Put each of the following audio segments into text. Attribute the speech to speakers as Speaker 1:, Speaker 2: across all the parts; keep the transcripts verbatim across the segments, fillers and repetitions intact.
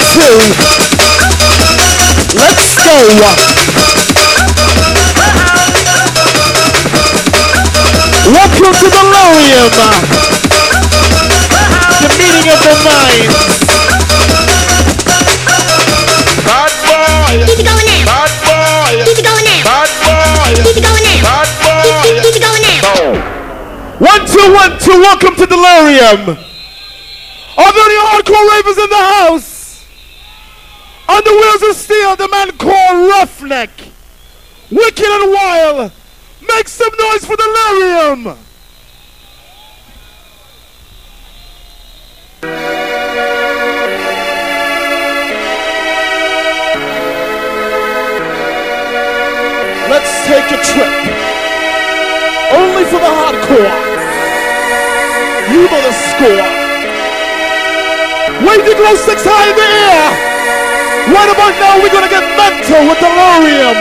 Speaker 1: two. Let's go. Welcome to Delirium, the meeting of the minds.
Speaker 2: Bad boy.
Speaker 3: Keep it going now.
Speaker 2: Bad boy.
Speaker 3: Keep it going now.
Speaker 2: Bad boy.
Speaker 3: Keep it going now.
Speaker 2: Bad boy.
Speaker 3: Keep, keep it going now.
Speaker 1: One, two, one, two. Welcome to Delirium. Are there any hardcore ravers in the house? On the wheels of steel, the man called Roughneck. Wicked and wild. Make some noise for Delirium. Let's take a trip. Only for the hardcore. You know the score. Wave the glow sticks high in the air. Right about now, we're gonna get mental with Delirium.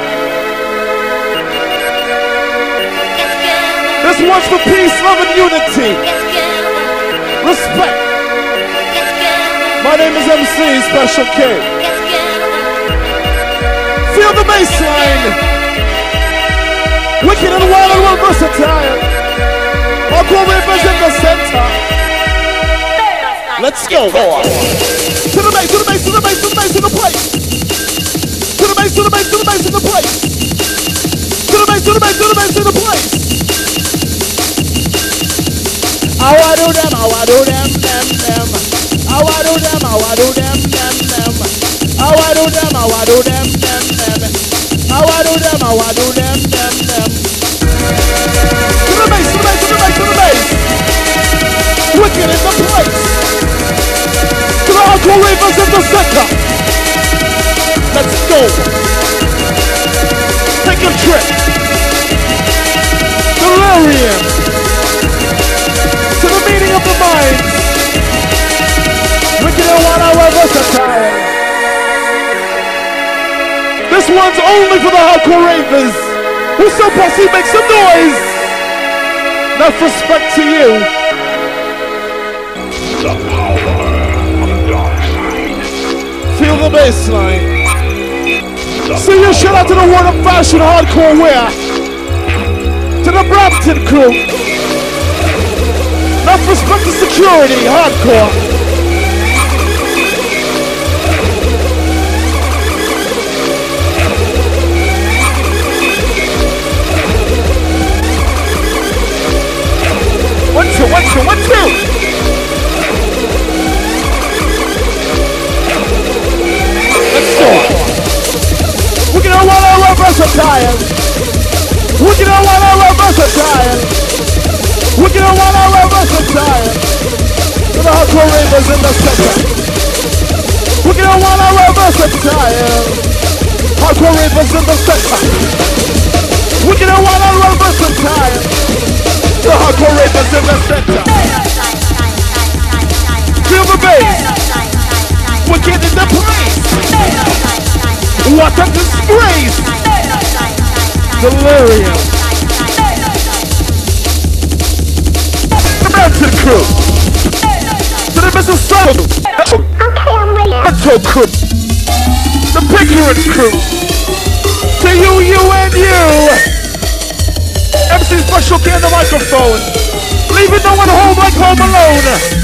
Speaker 1: This one's for peace, love, and unity. Respect. My name is M C Special K. Feel the bass line. Wicked and wild and well versatile. Hardcore ravers in the center. Let's go. To the bass, to the bass, to the bass, to the bass, to the place. To the bass, to the bass, to the bass, to the place. To the bass, to the bass, to the bass, to the place. How I do them, how I do them, them, them. How I do them, how I do them, them, them. How I do them, how I do them, them, them. How I do them, how I do them, them, them. To the bass, to the bass, to the bass, to the bass. Wicked in the place. To the hardcore ravers in the center. Let's go. Take a trip. Delirium. To the meeting of the minds. Wicked and one hour versatile. This one's only for the hardcore ravers. Who's so posse, make some noise. Enough respect to you.
Speaker 2: The power of the dark side.
Speaker 1: Feel the bass line. See you shout out to the world of fashion hardcore wear. To the Brampton crew. Enough respect to security, hardcore. One, two, one, two, one, two. Let's go. We're gonna want our versatile. We're gonna want our versatile. We're gonna want our versatile. To the hardcore ravers in the center. We're gonna want our versatile. Hardcore ravers in the center. We're gonna want our versatile. The hardcore ravers in the center. Feel the bass. We're getting the place. What a disgrace. Delirium. The Mountain crew. To the Missus Soul.
Speaker 3: Okay, I'm ready.
Speaker 1: Mental crew. The Pickering crew. To you, you, and you. M C Special K on the microphone. Leaving no one home like Home Alone.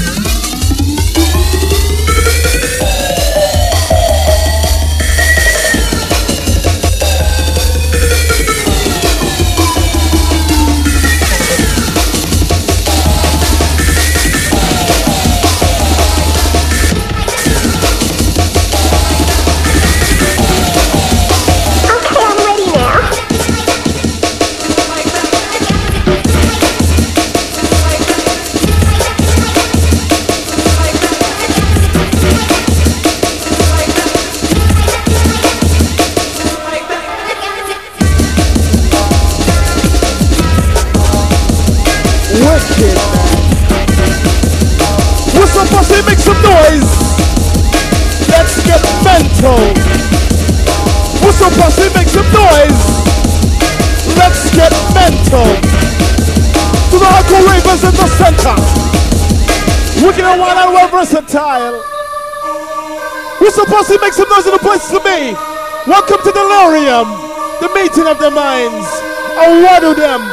Speaker 1: What's up, posse? Make some noise. Let's get mental. What's up, posse? Make some noise. Let's get mental. To the hardcore ravers in the center. We're gonna want our versatile. We're supposed to make some noise in the place to be. Welcome to Delirium, the meeting of the minds. I want to them.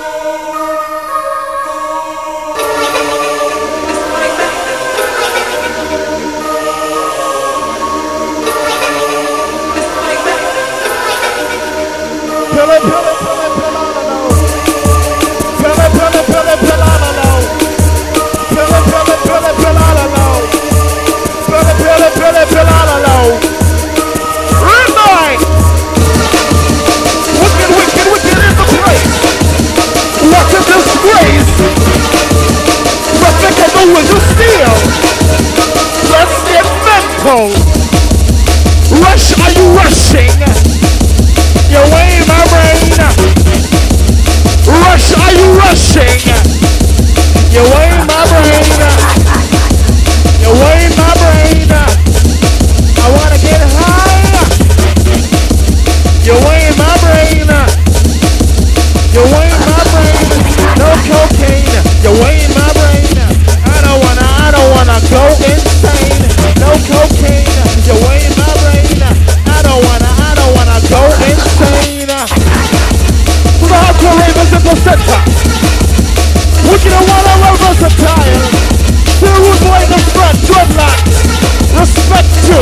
Speaker 1: Pele, pele, pele, pelano. Pele, pele, pele, pelano. Pele, pele, pele, pelano. Pele, pele, pele, pelano. Red Wicked, wicked, wicked in the place. What a disgrace. Rebecca the Wizard Steel. Let's get mental. Rush, are you rushing? You ain't my brain. Rush, are you rushing? You ain't my brain. You ain't my brain. I wanna get high. You ain't my brain. You ain't my brain. No cocaine. You ain't my brain. I don't wanna, I don't wanna go insane. No cocaine. You ain't my brain. I don't wanna, I don't wanna go insane. To the hardcore ravers in the center. Wicked and one hour versatile. To the rude boy in the front, dreadlocks. Respect you.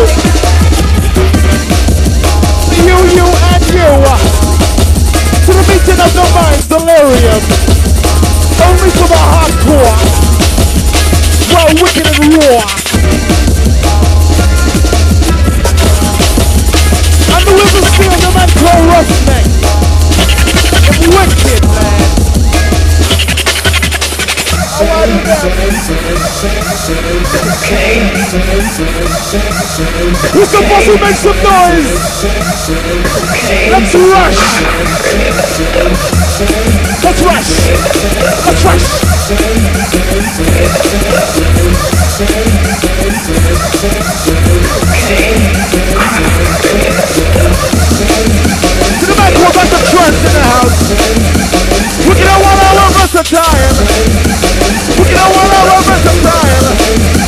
Speaker 1: You, you, and you. To the meeting of the minds, Delirium. Only for the hardcore. Well, wicked and raw. And the rivers feel the man called Roughneck. It's wicked, man. I want them. We're supposed to make some noise. Let's rush. Let's rush. Let's rush. To the back, we're back to trance in the house. We can have one hour versatile. We can have one hour versatile.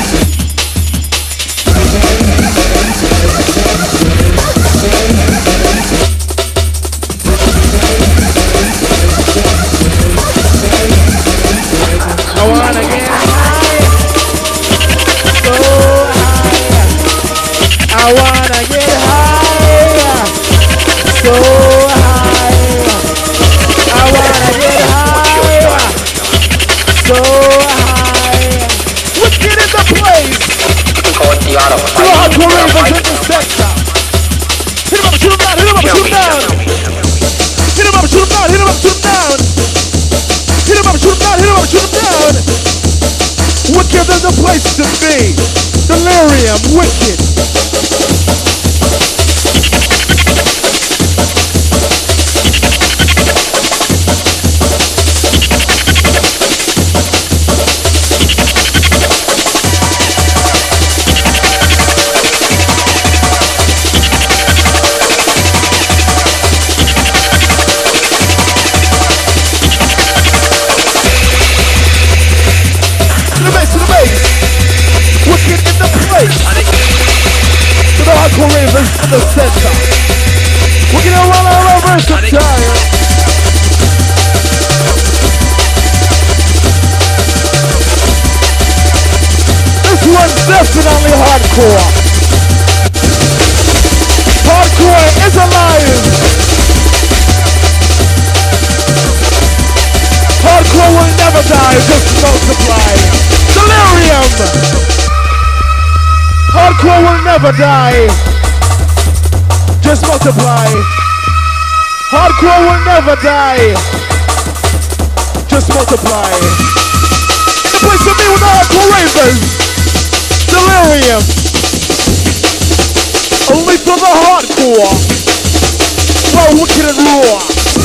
Speaker 1: I wanna get high, so high. I wanna get high, so high. I wanna get high, so high. Wicked in the place. To the hardcore ravers in the sector. Hit him up, shoot him down, hit him up, shoot him down. Hit him up, shoot him down, hit him up, shoot him down. Hit him up, shoot him down, hit him up, shoot him down. Wicked is the place to be. Delirium, wicked. Ravers in the center. We're gonna run all over some tire. This one's definitely hardcore. Hardcore is alive. Hardcore will never die, just multiply. Delirium. Hardcore will never die. Just multiply. Hardcore will never die. Just multiply. In the place of me with the hardcore ravers. Delirium. Only for the hardcore. Well, wicked and raw.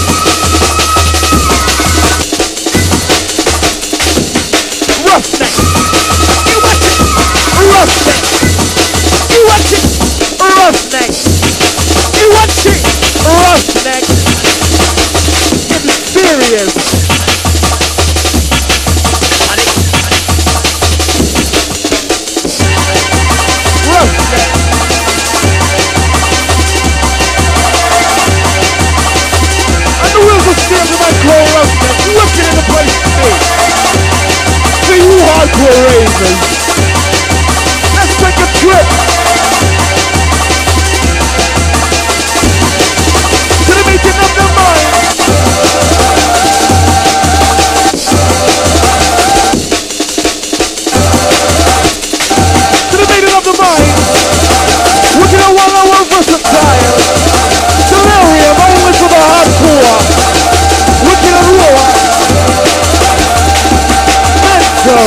Speaker 1: Roughneck. You watch it. Roughneck. You watch it. Roughneck. You watch it. Roughneck. It's serious. Roughneck. hardcore ravers. Let's take a trip to the meeting of the mind. To the meeting of the mind. We're gonna one hour versatile. Delirium only for the hardcore. Wicked and raw. Mental.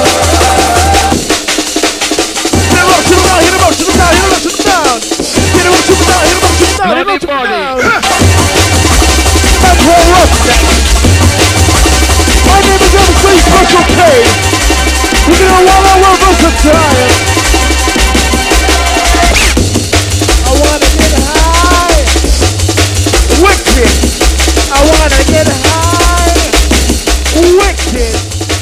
Speaker 1: Hit him up, shoot him down, hit him up, shoot him down, hit him up, shoot him down. Hit him up, shoot him down, hit him up, shoot him down, hit him up, shoot him down. That's Raw Roughneck. My name is M C Special K. We're gonna one hour versatile. I wanna get high. Wicked. I wanna get high. Wicked.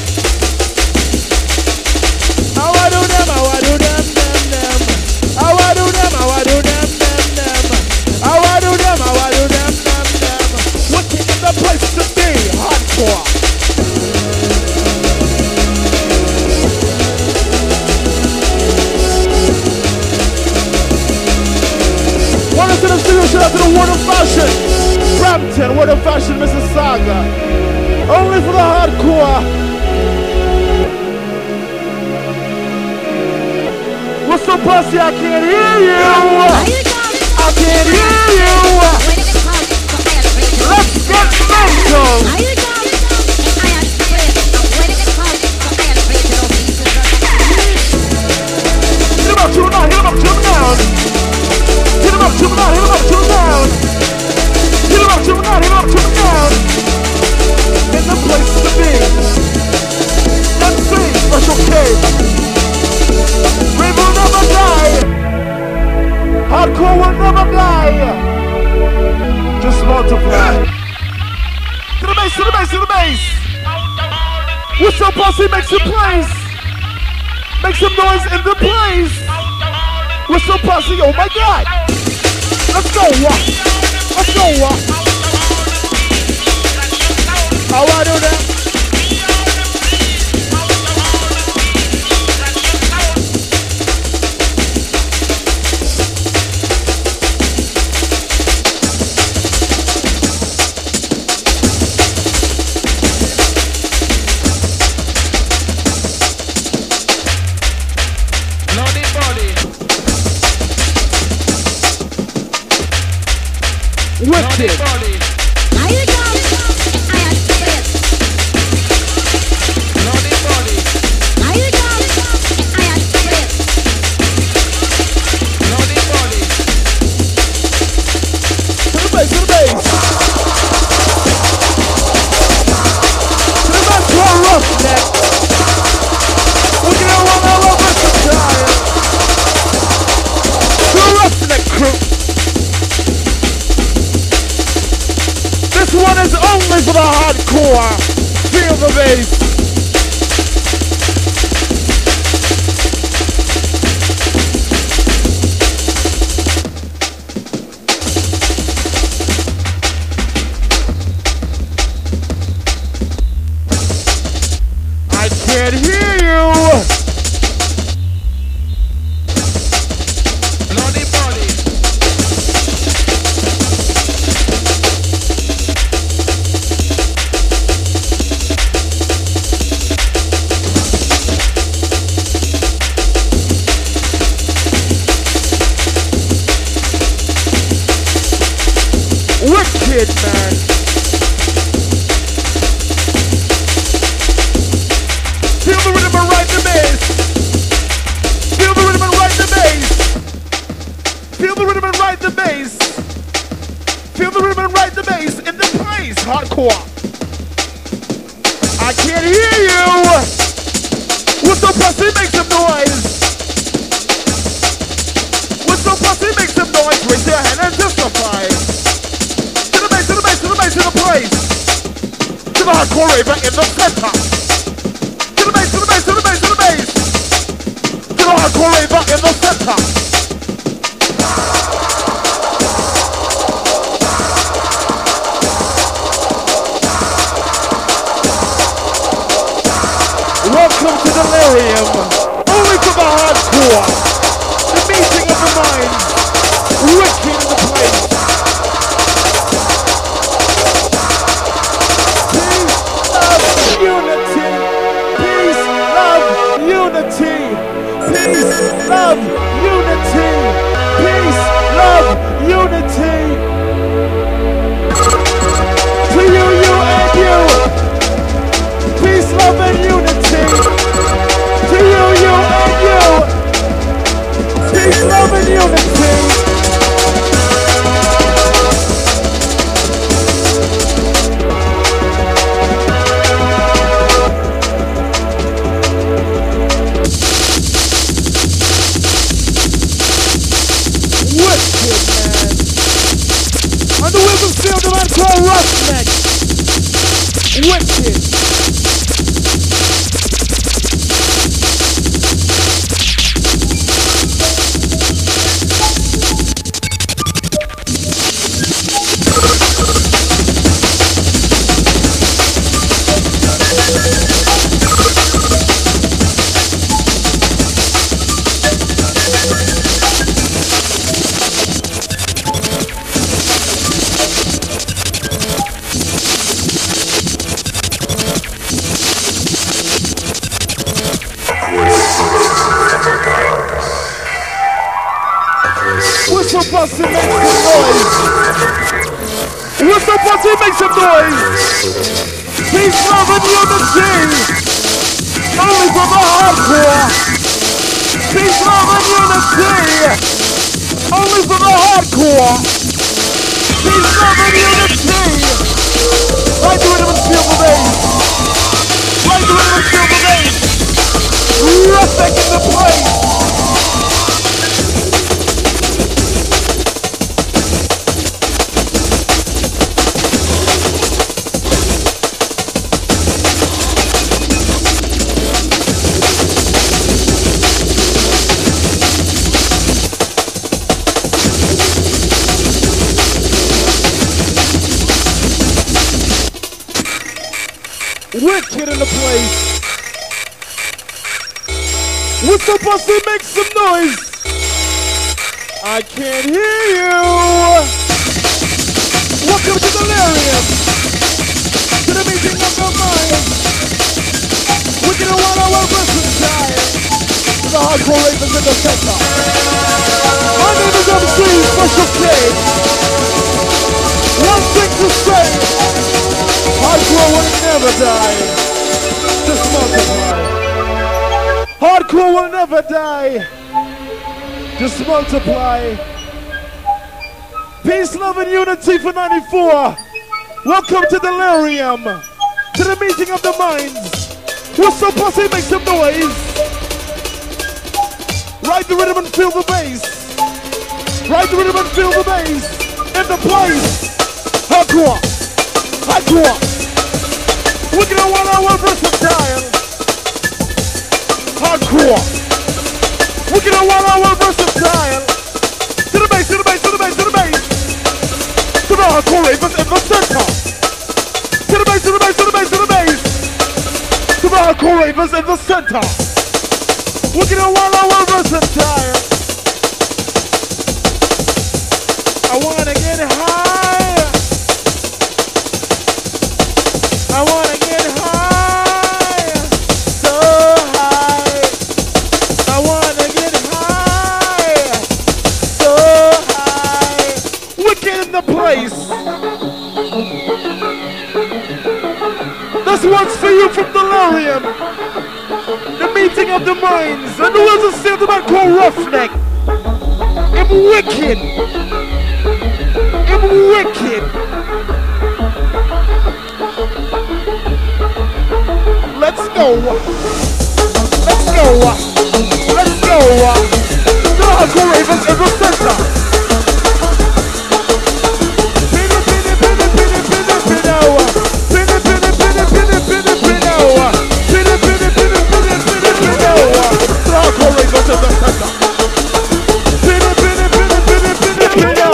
Speaker 1: How I do them, how I do them, them, them. How I do them, how I do them, them, them. How I do them, how I do them, them, them. Wicked is the place to be. Hardcore. One is to the studio, shout out to the Word of Fashion. Brampton, Word of Fashion, Mississauga. Only for the hardcore. What's up, Pussy? I can't hear you. I can't hear you. Let's get mental. Hit him up, shoot him down, hit him up, shoot him down. Hit him up, shoot him down, hit him up, shoot him down. Hit him up, shoot him down, hit him up, shoot him down. In the place to be. M C Special K. We will never die. Hardcore will never die. Just multiply. To the base, to the base, to the base. What's up, posse? Make some place. Make some noise in the place. What's up, posse? Oh my God. Let's go. Let's go. How I do that? Wicked. For the hardcore, feel the bass. I can't hear you. Bloody body. Wicked, man. Feel the rhythm and ride the bass. Feel the rhythm and ride the bass. Feel the rhythm and ride the bass. Feel the rhythm and ride the bass in the place. Hardcore. I can't hear you. What's up, pussy? Make some noise. What's up, pussy? Make some noise. Raise your hand and justify. To the place, to the hardcore raver in the center. To the base, to the base, to the base, to the base. To the hardcore raver in the center. Welcome to the land. delirium. Only for the hardcore. The meeting of the minds. Wicked in the place. Peace, love, unity. Peace, love, unity. Peace, love, unity. Peace, love, unity. To you, you, and you. Peace, love, and unity. To you, you, and you. Peace, love, and unity. Wicked, man. On the wheels of steel, the man called Roughneck. Wicked. Whistle Buster makes some noise. Whistle Buster makes some noise. Peace, love, and unity. Only for the hardcore. Peace, love, and unity. Only for the hardcore. Peace, love, and unity. Right to rhythm and feel the bass. Right to rhythm and feel the bass. Roughneck in the place. Wicked in the place. Whistle Buster, make some noise. I can't hear you. Welcome to Delirium. To the meeting of the mind. Wicked and one hour versatile. To the hardcore ravens in the center. My name is M C Special K. One thing to say. Hardcore will never die. Just multiply. Hardcore will never die. Just multiply. Peace, love, and unity for ninety-four. Welcome to Delirium. To the meeting of the minds. Whistle Buster, make some noise. Ride the rhythm and feel the bass. Ride the rhythm and feel the bass. In the place. Hardcore. Hardcore. Wicked and one hour versatile. Hardcore. Wicked and one hour versatile. To the bass, to the bass, to the bass, to the bass. To the hardcore ravens in the center. To the bass, to the bass, to the bass, to the bass. To the hardcore ravens in the center. Wicked and one hour versatile. I wanna get high. I wanna get high, so high. I wanna get high, so high. Wicked in the place. This one's for you from Delirium. The meeting of the minds. And the words of still the man called Roughneck. I'm wicked. I'm wicked. Let's go. Let's go. Let's go. The hardcore ravens in the center. Pinna, pinna, pinna, pinna, pinna, pinna. Pinna, pinna, pinna, pinna, pinna, pinna. Pinna, pinna, pinna, pinna, pinna, pinna. The hardcore ravens in the center. Pinna, pinna, pinna, pinna, pinna, pinna.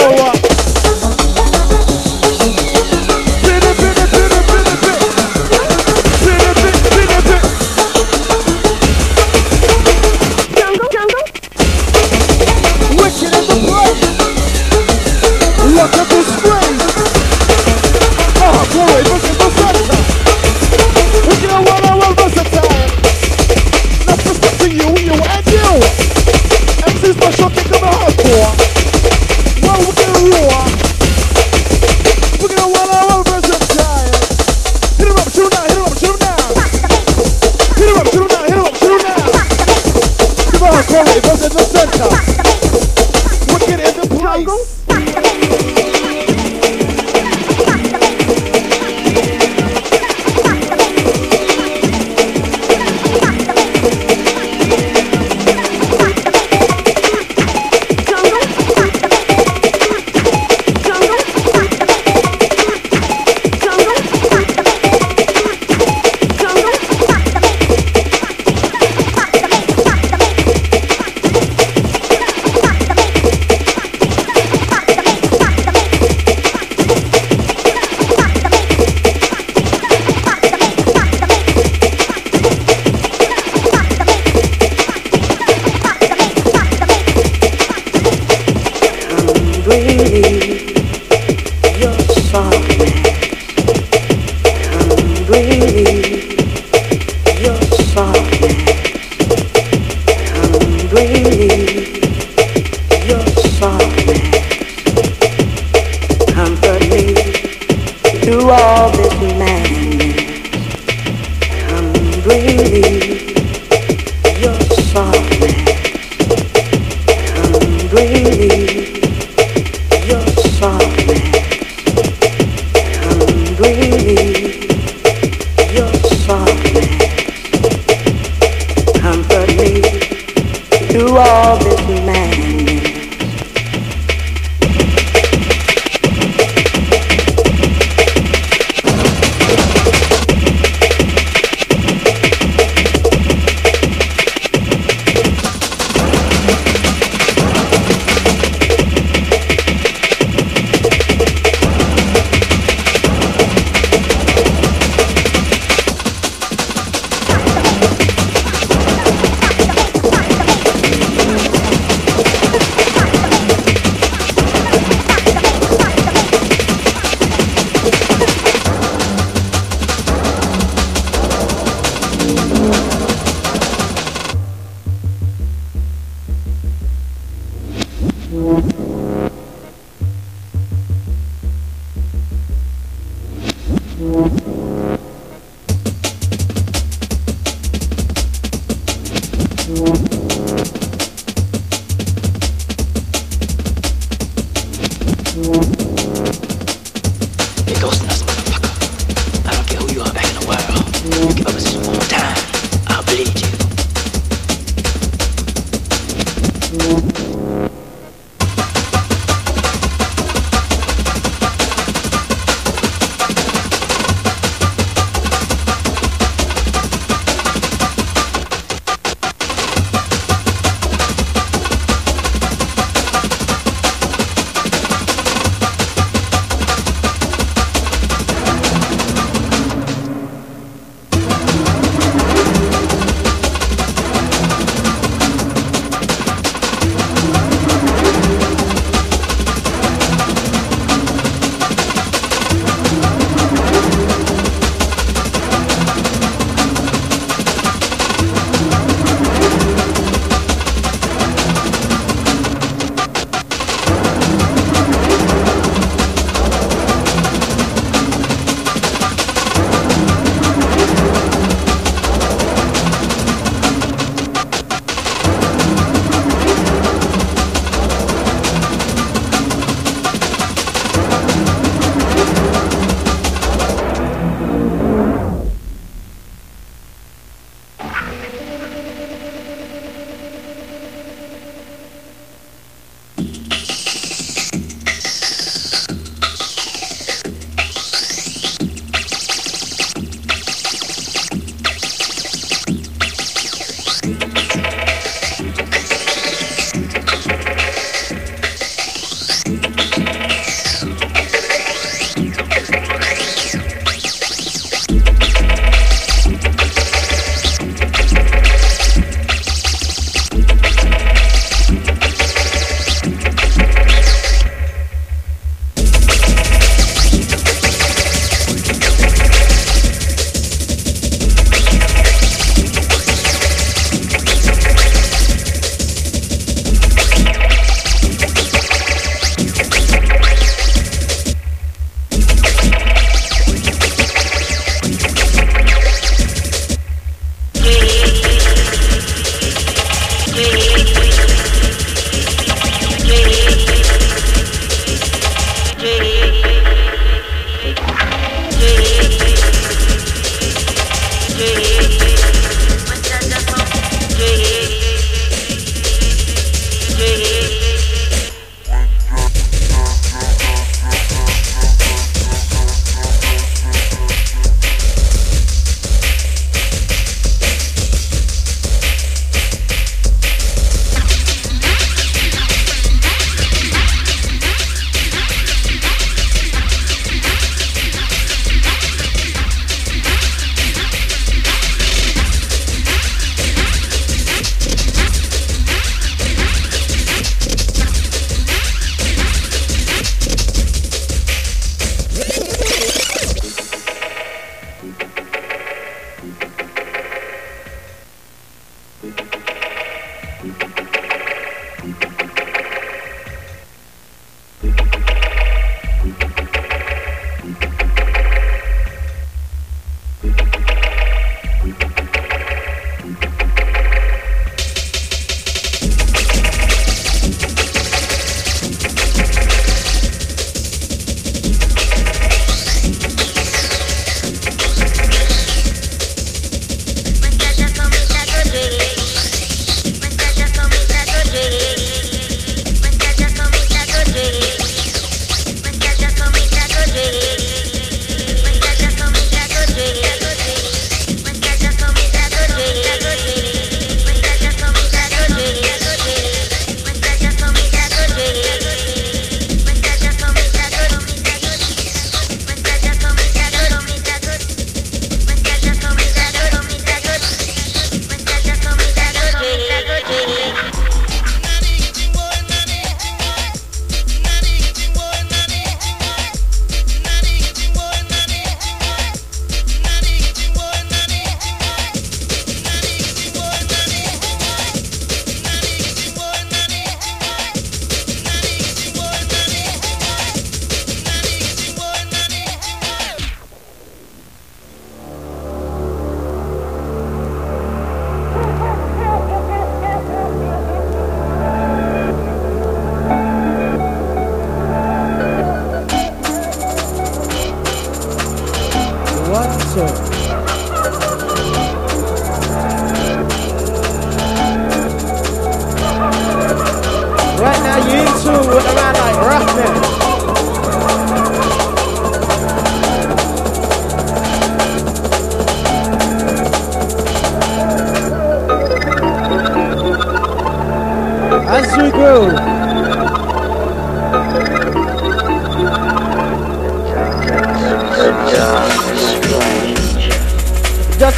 Speaker 1: Pinna, pinna, pinna, pinna, pinna.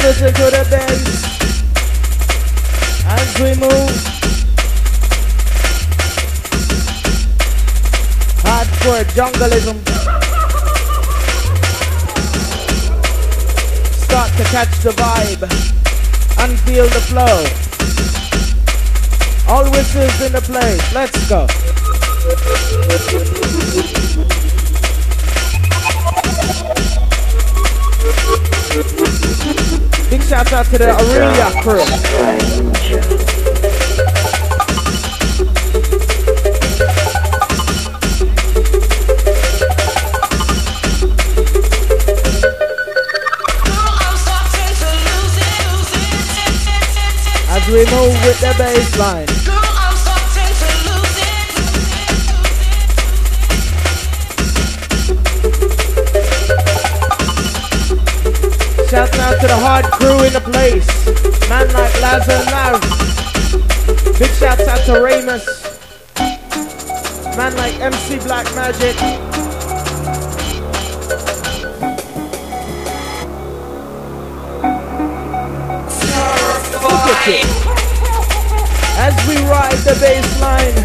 Speaker 1: listen to the bass as we move. Hardcore jungleism. Start to catch the vibe and feel the flow. All whistles in the place. Let's go. Big shout out to the Aurelia crew. As we move with the bass line. Shout out to the hard crew in the place. Man like Laz and Lav. Big shout out to Ramus. Man like M C Black Magic. Look at it. As we ride the bass line,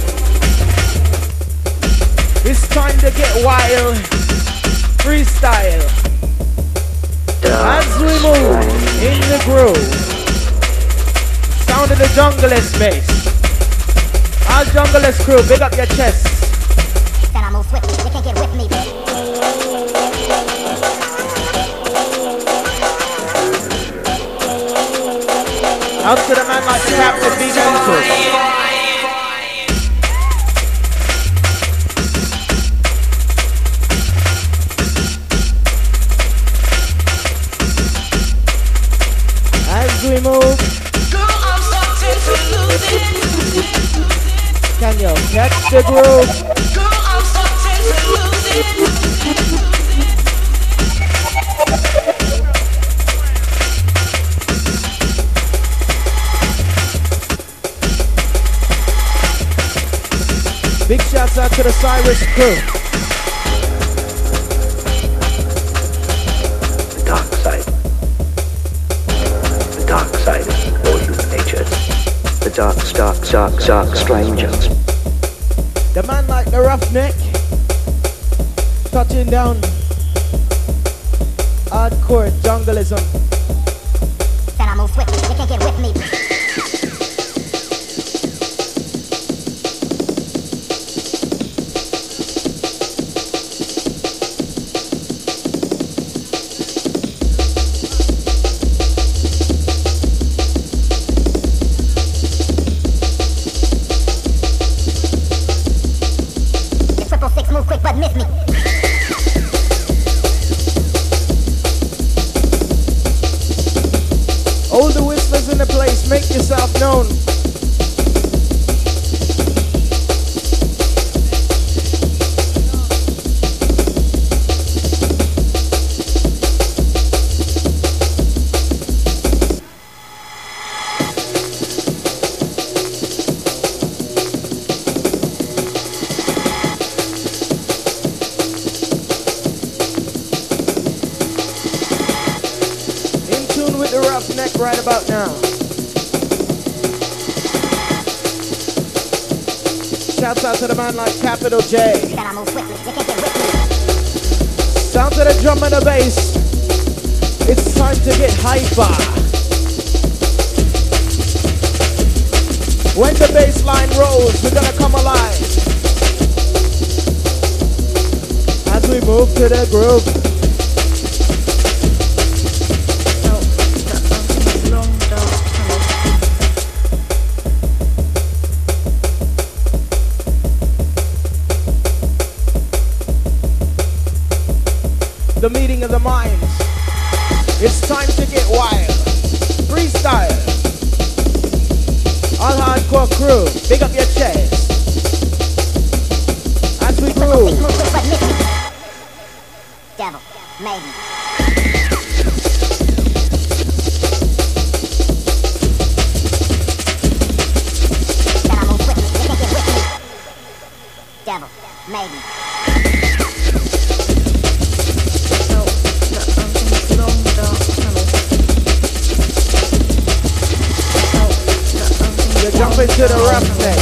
Speaker 1: it's time to get wild. Freestyle. As we move in the groove, sound of the junglist bass. Our junglist crew, big up your chest.
Speaker 3: Then I move swiftly, you can't get with me.
Speaker 1: Out to the man like Captain B. Mental. As we move, can you catch the groove? Big shouts out to the Cyrus crew.
Speaker 4: The dark side. The dark side of all human nature. The dark, dark, dark, dark strangers.
Speaker 1: The man like the roughneck. Touching down. Hardcore jungleism.
Speaker 3: Then I move swiftly, you can't get with me.
Speaker 1: Make yourself known. In tune with the roughneck right about now. Shouts out to the man like Capital J.
Speaker 3: Then I move swiftly, you can't get with me.
Speaker 1: Sound to the drum and the bass. It's time to get hyper. When the bass line rolls, we're gonna come alive. As we move to the groove. The meeting of the minds. It's time to get wild. Freestyle. All hardcore crew, big up your chest. As we groove.
Speaker 3: Devil, maiden. Then I move quickly, you can't get with me. Devil, maiden.
Speaker 1: Jumping to the roughneck.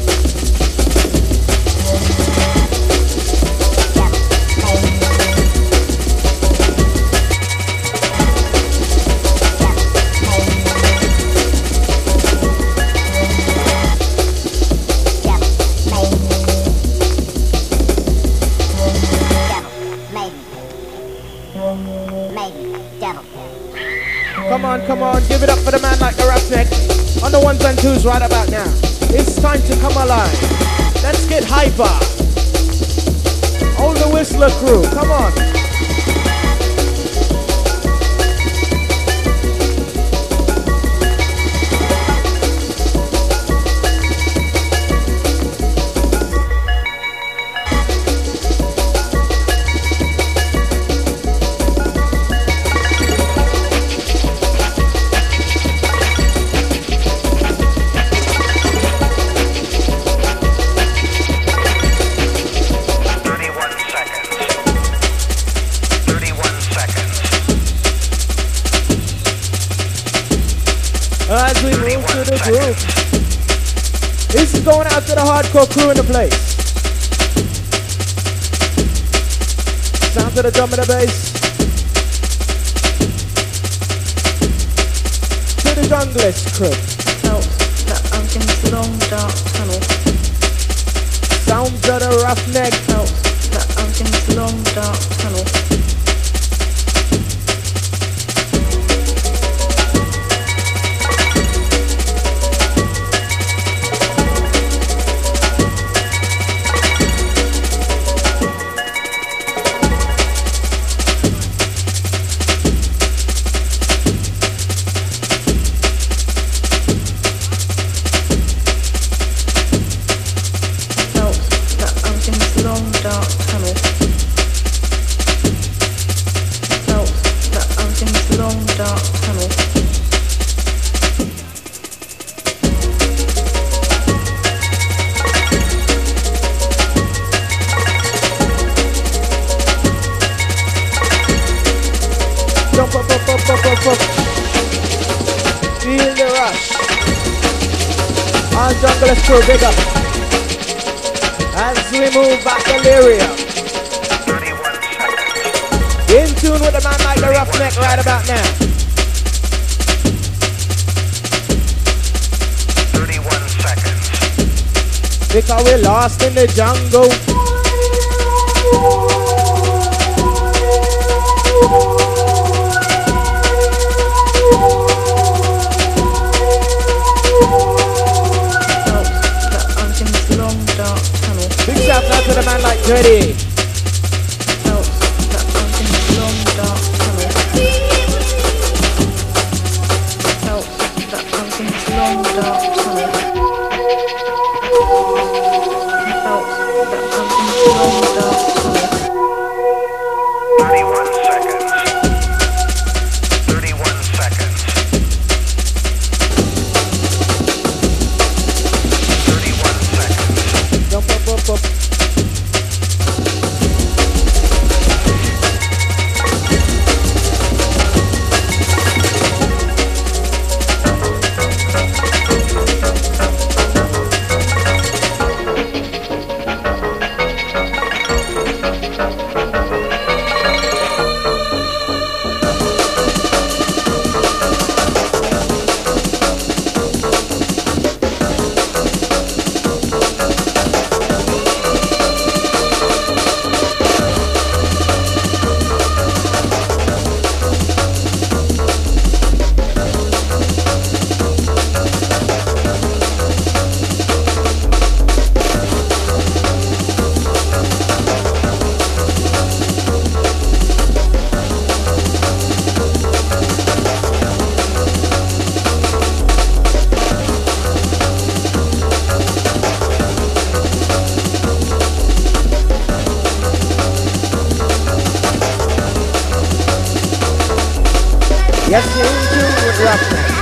Speaker 1: Come on, come on, give it up for the man like the roughneck. On the ones and twos right about now. It's time to come alive. Let's get hyper. All the Whistler crew, come on. As we move to the group, this is going out to the hardcore crew in the place. Sound to the drum and the bass. To the junglist crew.
Speaker 5: Felt that I'm in this long dark tunnel.
Speaker 1: Sounds of the roughneck.
Speaker 5: Felt that I'm in this long dark tunnel.
Speaker 1: Feel the rush. All junglist crew, big up. As we move back delirium.
Speaker 2: thirty-one seconds.
Speaker 1: In tune with the man like the roughneck right about now.
Speaker 2: thirty-one seconds.
Speaker 1: Because we're lost in the jungle. Big shout out to the man like Dirty.
Speaker 5: Felt that I'm in this long dark tunnel. Felt that I'm in this long dark tunnel. Felt that I'm in this long dark tunnel.
Speaker 2: thirty-one seconds. thirty-one seconds. thirty-one seconds.
Speaker 1: Jump up, up, up. Yes, you're in tune with roughneck.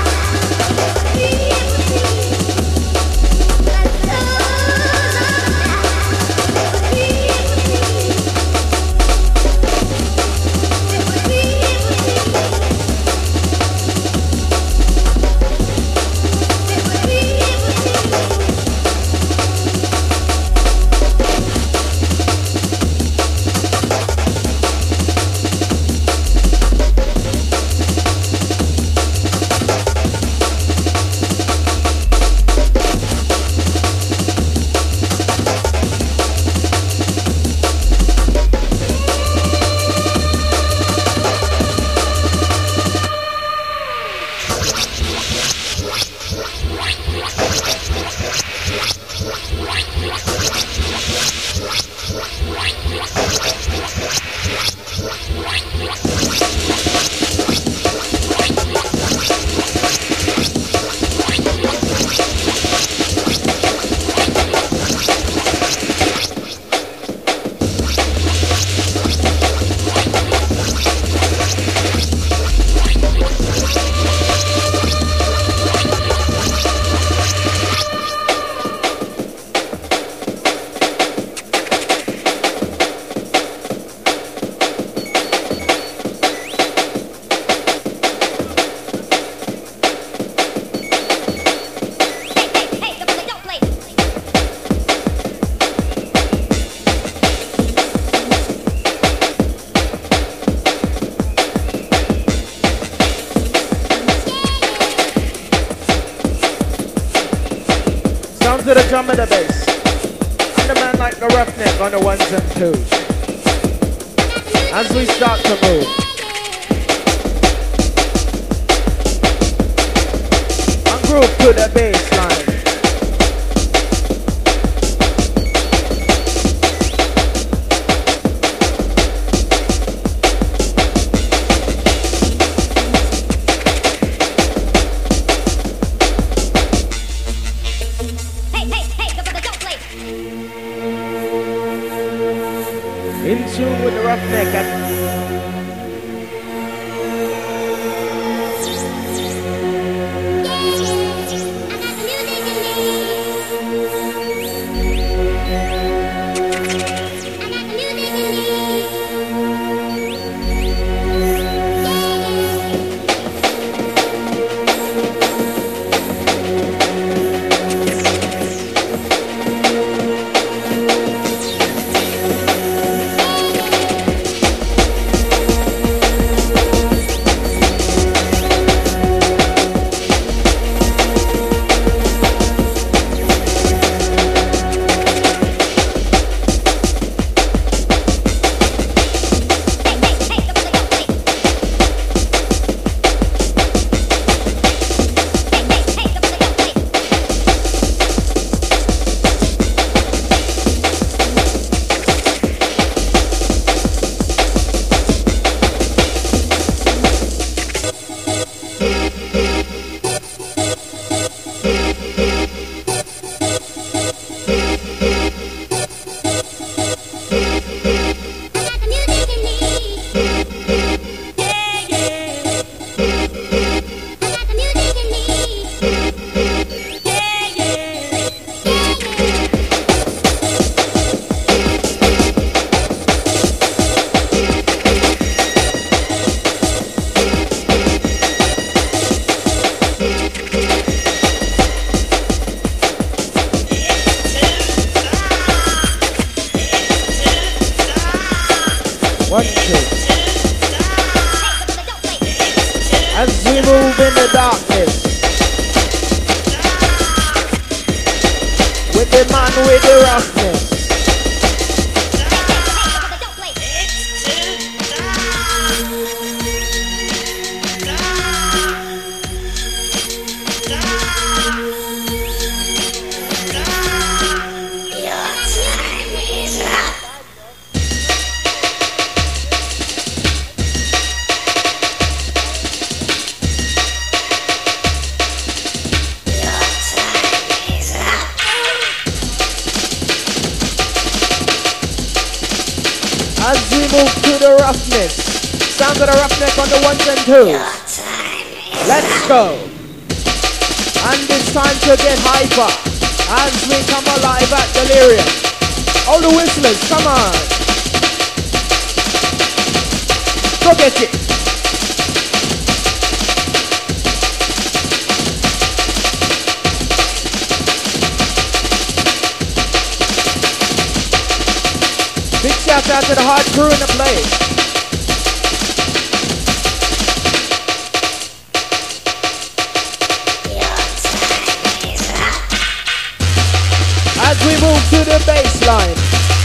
Speaker 1: of the drum and the bass. And the man like the roughneck on the ones and twos. As we start to move. And groove to the bass line. In tune with the roughneck and one, two. As we move in the darkness with the man with the roughness. As we move to the roughness, sounds of the roughneck on the ones and twos. Let's go. And it's time to get hyper as we come alive at Delirium. All the whistlers, come on. Go get it. Big shout out to the hard crew in the place. As we move to the bass line.